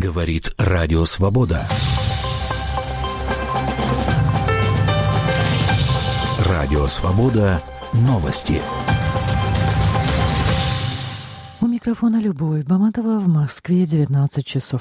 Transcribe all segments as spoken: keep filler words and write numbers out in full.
Говорит Радио Свобода. Радио Свобода. Новости. У микрофона Любовь Баматова, в Москве девятнадцать часов.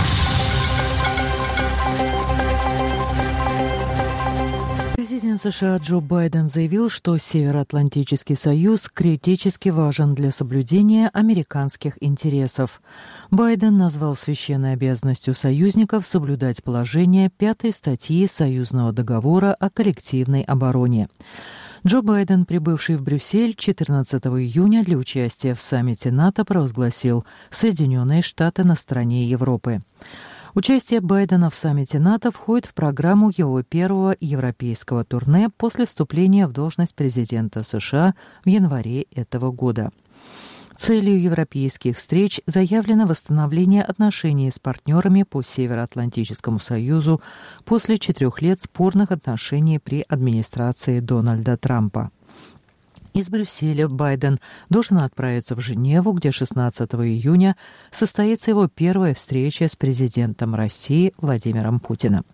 Президент США Джо Байден заявил, что Североатлантический союз критически важен для соблюдения американских интересов. Байден назвал священной обязанностью союзников соблюдать положение пятой статьи Союзного договора о коллективной обороне. Джо Байден, прибывший в Брюссель четырнадцатого июня для участия в саммите НАТО, провозгласил «Соединенные Штаты на стороне Европы». Участие Байдена в саммите НАТО входит в программу его первого европейского турне после вступления в должность президента США в январе этого года. Целью европейских встреч заявлено восстановление отношений с партнерами по Североатлантическому союзу после четырех лет спорных отношений при администрации Дональда Трампа. Из Брюсселя Байден должен отправиться в Женеву, где шестнадцатого июня состоится его первая встреча с президентом России Владимиром Путиным.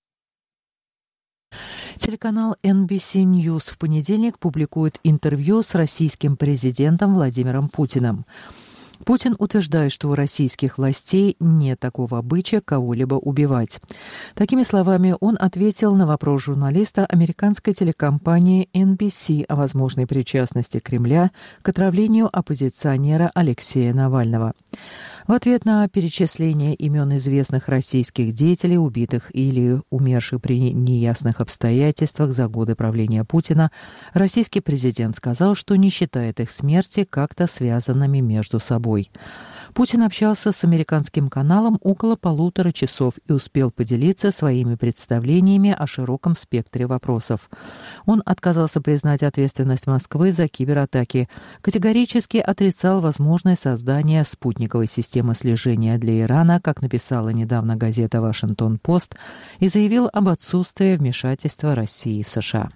Телеканал эн би си News в понедельник публикует интервью с российским президентом Владимиром Путиным. Путин утверждает, что у российских властей нет такого обычая кого-либо убивать. Такими словами он ответил на вопрос журналиста американской телекомпании эн би си о возможной причастности Кремля к отравлению оппозиционера Алексея Навального. В ответ на перечисление имен известных российских деятелей, убитых или умерших при неясных обстоятельствах за годы правления Путина, российский президент сказал, что не считает их смерти как-то связанными между собой. Путин общался с американским каналом около полутора часов и успел поделиться своими представлениями о широком спектре вопросов. Он отказался признать ответственность Москвы за кибератаки, категорически отрицал возможность создания спутниковой системы слежения для Ирана, как написала недавно газета «Вашингтон-Пост», и заявил об отсутствии вмешательства России в США.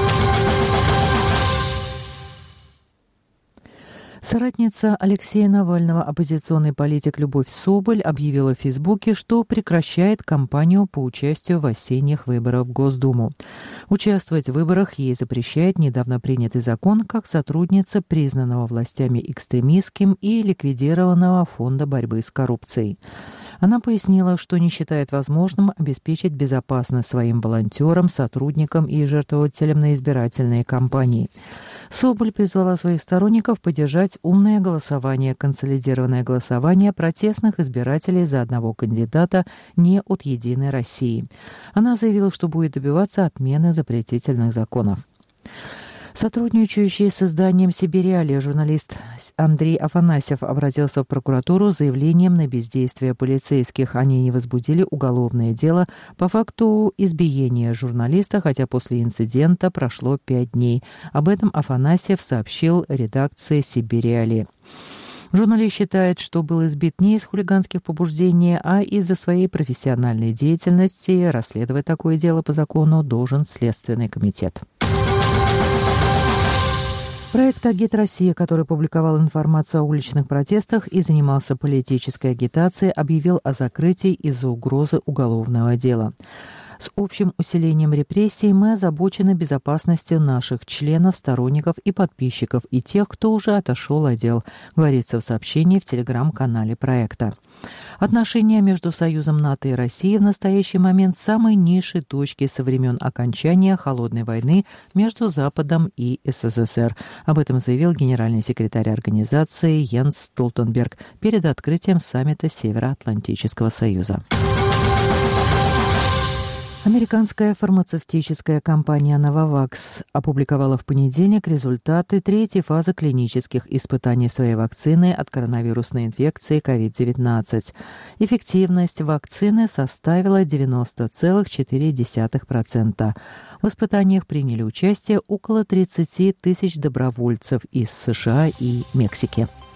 Соратница Алексея Навального, оппозиционный политик Любовь Соболь, объявила в Фейсбуке, что прекращает кампанию по участию в осенних выборах в Госдуму. Участвовать в выборах ей запрещает недавно принятый закон как сотрудница признанного властями экстремистским и ликвидированного Фонда борьбы с коррупцией. Она пояснила, что не считает возможным обеспечить безопасность своим волонтерам, сотрудникам и жертвователям на избирательные кампании. Соболь призвала своих сторонников поддержать умное голосование, консолидированное голосование протестных избирателей за одного кандидата не от «Единой России». Она заявила, что будет добиваться отмены запретительных законов. Сотрудничающий с изданием «Сибириалия» журналист Андрей Афанасьев обратился в прокуратуру с заявлением на бездействие полицейских. Они не возбудили уголовное дело по факту избиения журналиста, хотя после инцидента прошло пять дней. Об этом Афанасьев сообщил редакции «Сибириалии». Журналист считает, что был избит не из хулиганских побуждений, а из-за своей профессиональной деятельности. Расследовать такое дело по закону должен Следственный комитет. Проект «Агит Россия», который публиковал информацию о уличных протестах и занимался политической агитацией, объявил о закрытии из-за угрозы уголовного дела. С общим усилением репрессий мы озабочены безопасностью наших членов, сторонников и подписчиков и тех, кто уже отошел от дел, говорится в сообщении в телеграм-канале проекта. Отношения между Союзом НАТО и Россией в настоящий момент в самой низшей точке со времен окончания Холодной войны между Западом и эс эс эс эр. Об этом заявил генеральный секретарь организации Йенс Столтенберг перед открытием саммита Североатлантического союза. Американская фармацевтическая компания Novavax опубликовала в понедельник результаты третьей фазы клинических испытаний своей вакцины от коронавирусной инфекции ковид девятнадцать. Эффективность вакцины составила девяносто целых четыре десятых процента. В испытаниях приняли участие около тридцати тысяч добровольцев из США и Мексики.